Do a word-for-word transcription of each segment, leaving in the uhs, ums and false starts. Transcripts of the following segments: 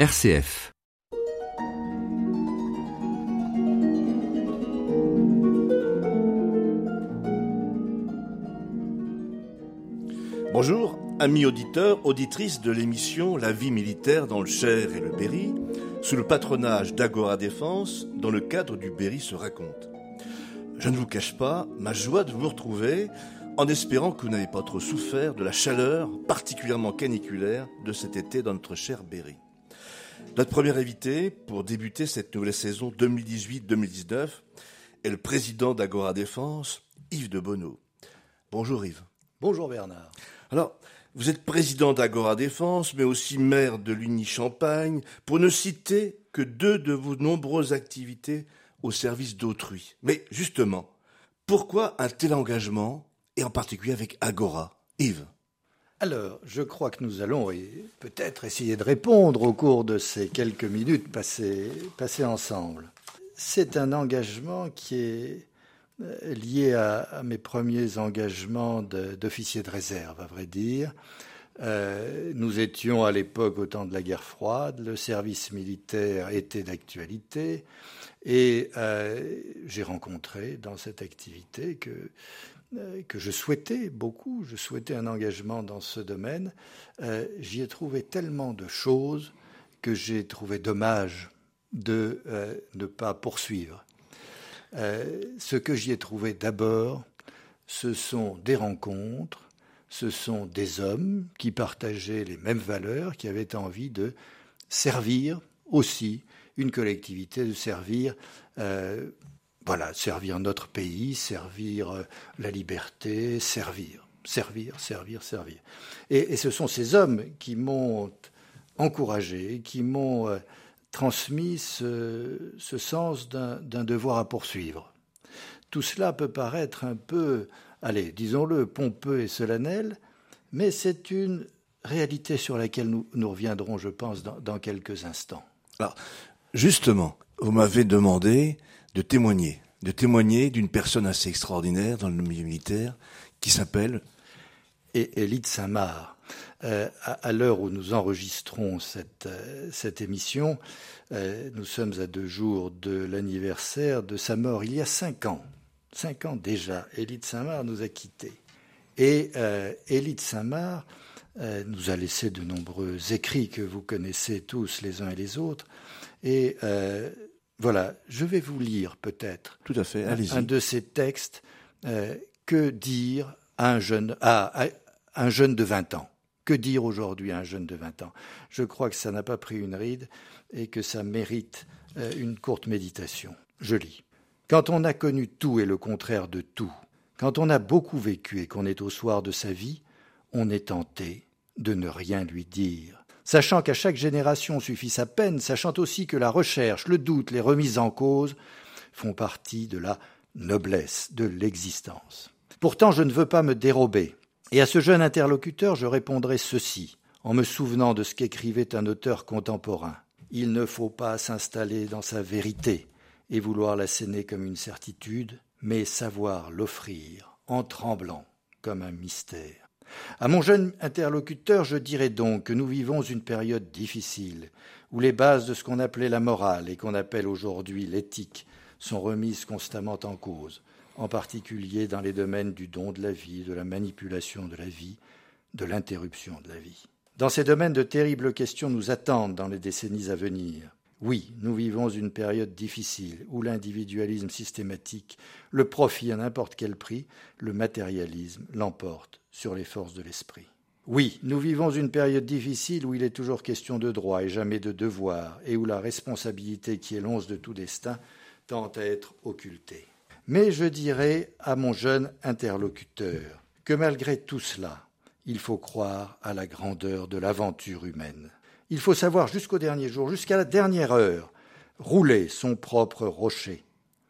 R C F. Bonjour, amis auditeurs, auditrices de l'émission La vie militaire dans le Cher et le Berry, sous le patronage d'Agora Défense, dans le cadre du Berry se raconte. Je ne vous cache pas ma joie de vous retrouver, en espérant que vous n'avez pas trop souffert de la chaleur particulièrement caniculaire de cet été dans notre cher Berry. Notre premier invité pour débuter cette nouvelle saison deux mille dix-huit deux mille dix-neuf est le président d'Agora Défense, Yves de Bonneau. Bonjour Yves. Bonjour Bernard. Alors, vous êtes président d'Agora Défense, mais aussi maire de Ligny-Champagne, pour ne citer que deux de vos nombreuses activités au service d'autrui. Mais justement, pourquoi un tel engagement, et en particulier avec Agora, Yves ? Alors, je crois que nous allons et peut-être essayer de répondre au cours de ces quelques minutes passées, passées ensemble. C'est un engagement qui est lié à, à mes premiers engagements de, d'officier de réserve, à vrai dire. Euh, nous étions à l'époque au temps de la guerre froide, le service militaire était d'actualité et euh, j'ai rencontré dans cette activité que que je souhaitais beaucoup, je souhaitais un engagement dans ce domaine. Euh, j'y ai trouvé tellement de choses que j'ai trouvé dommage de euh, ne pas poursuivre. Euh, ce que j'y ai trouvé d'abord, ce sont des rencontres, ce sont des hommes qui partageaient les mêmes valeurs, qui avaient envie de servir aussi une collectivité, de servir... Euh, Voilà, servir notre pays, servir la liberté, servir, servir, servir, servir. Et, et ce sont ces hommes qui m'ont encouragé, qui m'ont euh, transmis ce, ce sens d'un, d'un devoir à poursuivre. Tout cela peut paraître un peu, allez, disons-le, pompeux et solennel, mais c'est une réalité sur laquelle nous, nous reviendrons, je pense, dans, dans quelques instants. Alors, justement, vous m'avez demandé de témoigner, de témoigner d'une personne assez extraordinaire dans le milieu militaire qui s'appelle... Et Élie de Saint-Marc. Euh, à, à l'heure où nous enregistrons cette, euh, cette émission, euh, nous sommes à deux jours de l'anniversaire de sa mort il y a cinq ans. Cinq ans déjà, Élie de Saint-Marc nous a quittés. Et euh, Élie de Saint-Marc euh, nous a laissé de nombreux écrits que vous connaissez tous les uns et les autres. Et... Euh, Voilà, je vais vous lire peut-être Tout à fait, allez-y. un de ces textes. Euh, que dire à un jeune, à, à un jeune de vingt ans ? Que dire aujourd'hui à un jeune de vingt ans ? Je crois que ça n'a pas pris une ride et que ça mérite euh, une courte méditation. Je lis. Quand on a connu tout et le contraire de tout, quand on a beaucoup vécu et qu'on est au soir de sa vie, on est tenté de ne rien lui dire. Sachant qu'à chaque génération suffit sa peine, sachant aussi que la recherche, le doute, les remises en cause font partie de la noblesse de l'existence. Pourtant, je ne veux pas me dérober. Et à ce jeune interlocuteur, je répondrai ceci, en me souvenant de ce qu'écrivait un auteur contemporain. Il ne faut pas s'installer dans sa vérité et vouloir l'asséner comme une certitude, mais savoir l'offrir en tremblant comme un mystère. À mon jeune interlocuteur, je dirais donc que nous vivons une période difficile, où les bases de ce qu'on appelait la morale et qu'on appelle aujourd'hui l'éthique sont remises constamment en cause, en particulier dans les domaines du don de la vie, de la manipulation de la vie, de l'interruption de la vie. Dans ces domaines, de terribles questions nous attendent dans les décennies à venir. Oui, nous vivons une période difficile où l'individualisme systématique, le profit à n'importe quel prix, le matérialisme l'emporte sur les forces de l'esprit. Oui, nous vivons une période difficile où il est toujours question de droit et jamais de devoir, et où la responsabilité qui est l'once de tout destin tend à être occultée. Mais je dirais à mon jeune interlocuteur que malgré tout cela, il faut croire à la grandeur de l'aventure humaine. Il faut savoir jusqu'au dernier jour, jusqu'à la dernière heure, rouler son propre rocher.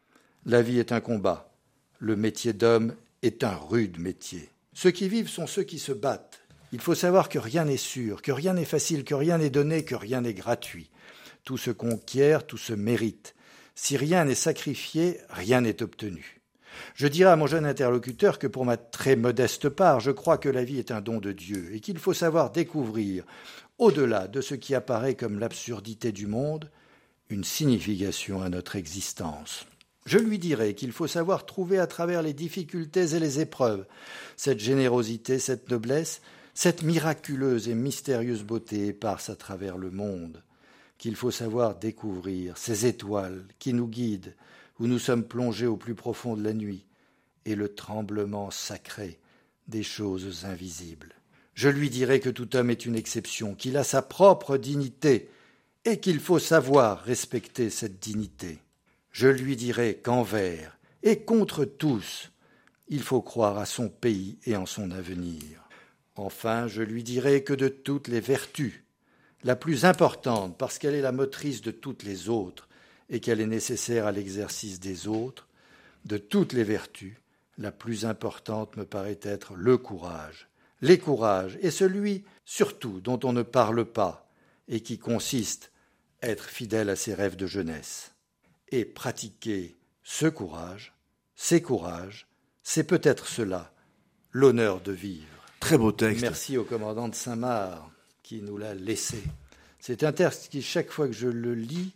La vie est un combat. Le métier d'homme est un rude métier. Ceux qui vivent sont ceux qui se battent. Il faut savoir que rien n'est sûr, que rien n'est facile, que rien n'est donné, que rien n'est gratuit. Tout se conquiert, tout se mérite. Si rien n'est sacrifié, rien n'est obtenu. Je dirais à mon jeune interlocuteur que pour ma très modeste part, je crois que la vie est un don de Dieu et qu'il faut savoir découvrir au-delà de ce qui apparaît comme l'absurdité du monde, une signification à notre existence. Je lui dirai qu'il faut savoir trouver à travers les difficultés et les épreuves cette générosité, cette noblesse, cette miraculeuse et mystérieuse beauté éparse à travers le monde, qu'il faut savoir découvrir ces étoiles qui nous guident, où nous sommes plongés au plus profond de la nuit, et le tremblement sacré des choses invisibles. Je lui dirai que tout homme est une exception, qu'il a sa propre dignité, et qu'il faut savoir respecter cette dignité. Je lui dirai qu'envers et contre tous, il faut croire à son pays et en son avenir. Enfin, je lui dirai que de toutes les vertus, la plus importante parce qu'elle est la motrice de toutes les autres et qu'elle est nécessaire à l'exercice des autres, de toutes les vertus, la plus importante me paraît être le courage. Les courages, et celui surtout dont on ne parle pas et qui consiste à être fidèle à ses rêves de jeunesse. Et pratiquer ce courage, ces courages, c'est peut-être cela, l'honneur de vivre. Très beau texte. Merci au commandant de Saint-Marc qui nous l'a laissé. C'est un texte qui, chaque fois que je le lis,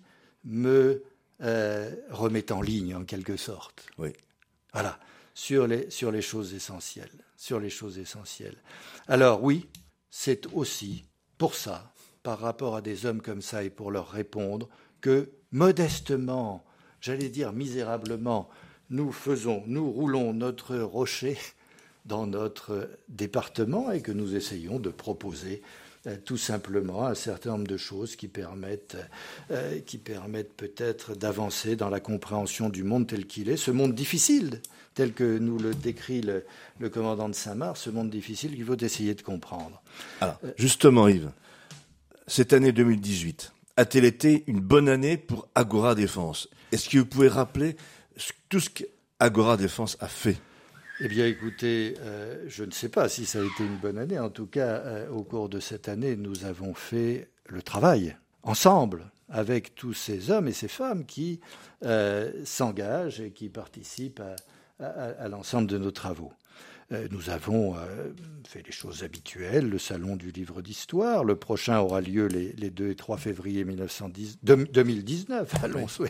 me euh, remet en ligne, en quelque sorte. Oui. Voilà, sur les, sur les choses essentielles. Sur les choses essentielles. Alors oui, c'est aussi pour ça, par rapport à des hommes comme ça et pour leur répondre, que modestement, j'allais dire misérablement, nous faisons, nous roulons notre rocher dans notre département et que nous essayons de proposer euh, tout simplement un certain nombre de choses qui permettent, euh, qui permettent peut-être d'avancer dans la compréhension du monde tel qu'il est, ce monde difficile, tel que nous le décrit le, le commandant de Saint-Marc, ce monde difficile qu'il faut essayer de comprendre. Alors, justement, Yves, cette année deux mille dix-huit a-t-elle été une bonne année pour Agora Défense ? Est-ce que vous pouvez rappeler tout ce qu'Agora Défense a fait ? Eh bien, écoutez, euh, je ne sais pas si ça a été une bonne année. En tout cas, euh, au cours de cette année, nous avons fait le travail ensemble avec tous ces hommes et ces femmes qui euh, s'engagent et qui participent à, à, à l'ensemble de nos travaux. Euh, nous avons euh, fait les choses habituelles, le salon du livre d'histoire. Le prochain aura lieu les, les deux et trois février deux mille dix-neuf. Allons, oui,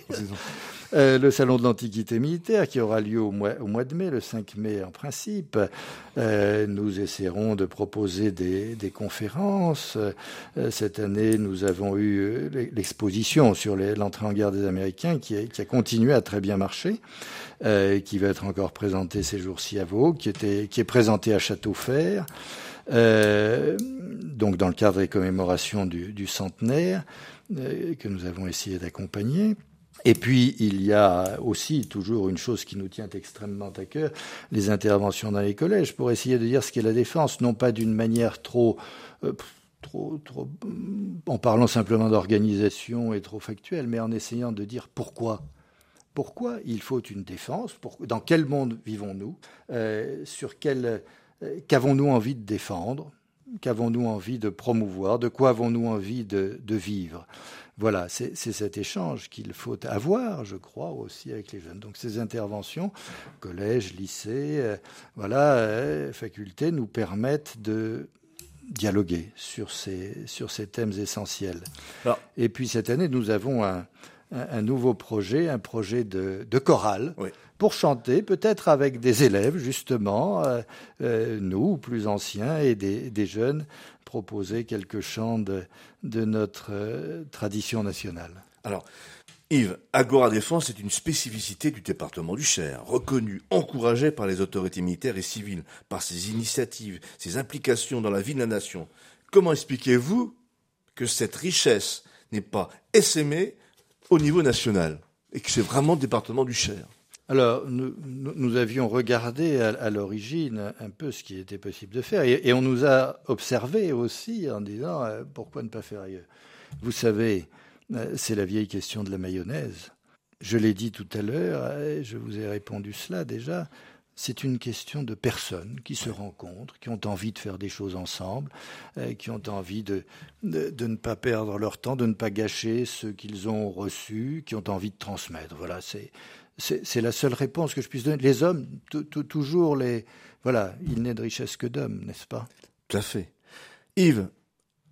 euh, le salon de l'Antiquité militaire qui aura lieu au mois, au mois de mai, le cinq mai en principe. Euh, nous essaierons de proposer des, des conférences. Euh, cette année, nous avons eu l'exposition sur les, l'entrée en guerre des Américains qui a, qui a continué à très bien marcher, euh, qui va être encore présentée ces jours-ci à Vaud, qui était qui est présenté à Châteaufer, euh, donc dans le cadre des commémorations du, du centenaire, euh, que nous avons essayé d'accompagner. Et puis, il y a aussi toujours une chose qui nous tient extrêmement à cœur, les interventions dans les collèges, pour essayer de dire ce qu'est la défense, non pas d'une manière trop... Euh, Trop, trop, en parlant simplement d'organisation et trop factuelle, mais en essayant de dire pourquoi. Pourquoi il faut une défense ? Pour, dans quel monde vivons-nous ? euh, Sur quel, euh, qu'avons-nous envie de défendre ? Qu'avons-nous envie de promouvoir ? De quoi avons-nous envie de, de vivre ? Voilà, c'est, c'est cet échange qu'il faut avoir, je crois, aussi avec les jeunes. Donc ces interventions, collège, lycée, euh, voilà, euh, faculté, nous permettent de dialoguer sur ces, sur ces thèmes essentiels. Alors, et puis cette année, nous avons un, un, un nouveau projet, un projet de, de chorale, oui, pour chanter, peut-être avec des élèves, justement, euh, euh, nous, plus anciens, et des, des jeunes, proposer quelques chants de, de notre euh, tradition nationale. Alors, Yves, Agora Défense est une spécificité du département du Cher, reconnue, encouragée par les autorités militaires et civiles, par ses initiatives, ses implications dans la vie de la nation. Comment expliquez-vous que cette richesse n'est pas essaimée au niveau national et que c'est vraiment le département du Cher ? Alors, nous, nous avions regardé à, à l'origine un peu ce qui était possible de faire et, et on nous a observé aussi en disant euh, pourquoi ne pas faire ailleurs ? Vous savez, c'est la vieille question de la mayonnaise. Je l'ai dit tout à l'heure, je vous ai répondu cela déjà. C'est une question de personnes qui se rencontrent, qui ont envie de faire des choses ensemble, qui ont envie de, de, de ne pas perdre leur temps, de ne pas gâcher ce qu'ils ont reçu, qui ont envie de transmettre. Voilà, c'est, c'est, c'est la seule réponse que je puisse donner. Les hommes, t- t- toujours les... Voilà, il n'est de richesse que d'hommes, n'est-ce pas ? Tout à fait. Yves,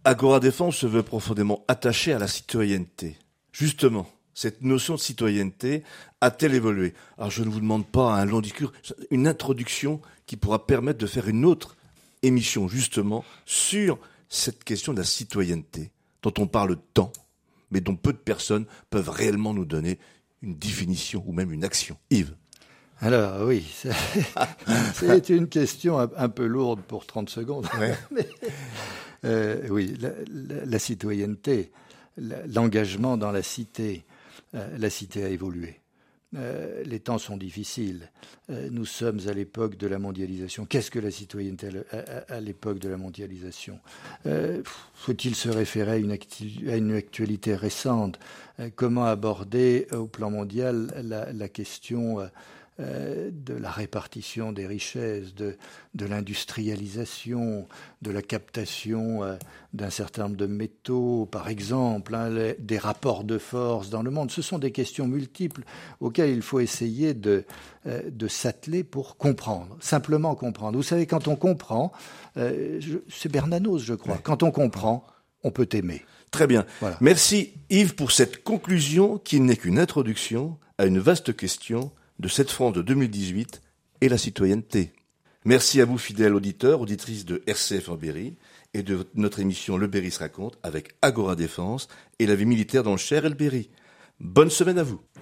Agora Défense se veut profondément attaché à la citoyenneté. Justement, cette notion de citoyenneté a-t-elle évolué? Alors je ne vous demande pas un long discours, une introduction qui pourra permettre de faire une autre émission justement sur cette question de la citoyenneté, dont on parle tant, mais dont peu de personnes peuvent réellement nous donner une définition ou même une action. Yves. Alors oui, c'est, c'est une question un, un peu lourde pour trente secondes. Ouais. Mais, euh, oui, la, la, la citoyenneté, la, l'engagement dans la cité, euh, la cité a évolué. Euh, les temps sont difficiles. Euh, nous sommes à l'époque de la mondialisation. Qu'est-ce que la citoyenneté à, à, à l'époque de la mondialisation? euh, Faut-il se référer à une, acti- à une actualité récente? euh, Comment aborder au plan mondial la, la question euh, Euh, de la répartition des richesses, de, de l'industrialisation, de la captation euh, d'un certain nombre de métaux, par exemple, hein, les, des rapports de force dans le monde. Ce sont des questions multiples auxquelles il faut essayer de, euh, de s'atteler pour comprendre, simplement comprendre. Vous savez, quand on comprend, euh, je, c'est Bernanos, je crois, ouais. Quand on comprend, on peut aimer. Très bien. Voilà. Merci Yves pour cette conclusion qui n'est qu'une introduction à une vaste question de cette France de deux mille dix-huit et la citoyenneté. Merci à vous, fidèles auditeurs, auditrices de R C F en Berry et de notre émission Le Berry se raconte avec Agora Défense et la vie militaire dans le Cher et le Berry. Bonne semaine à vous.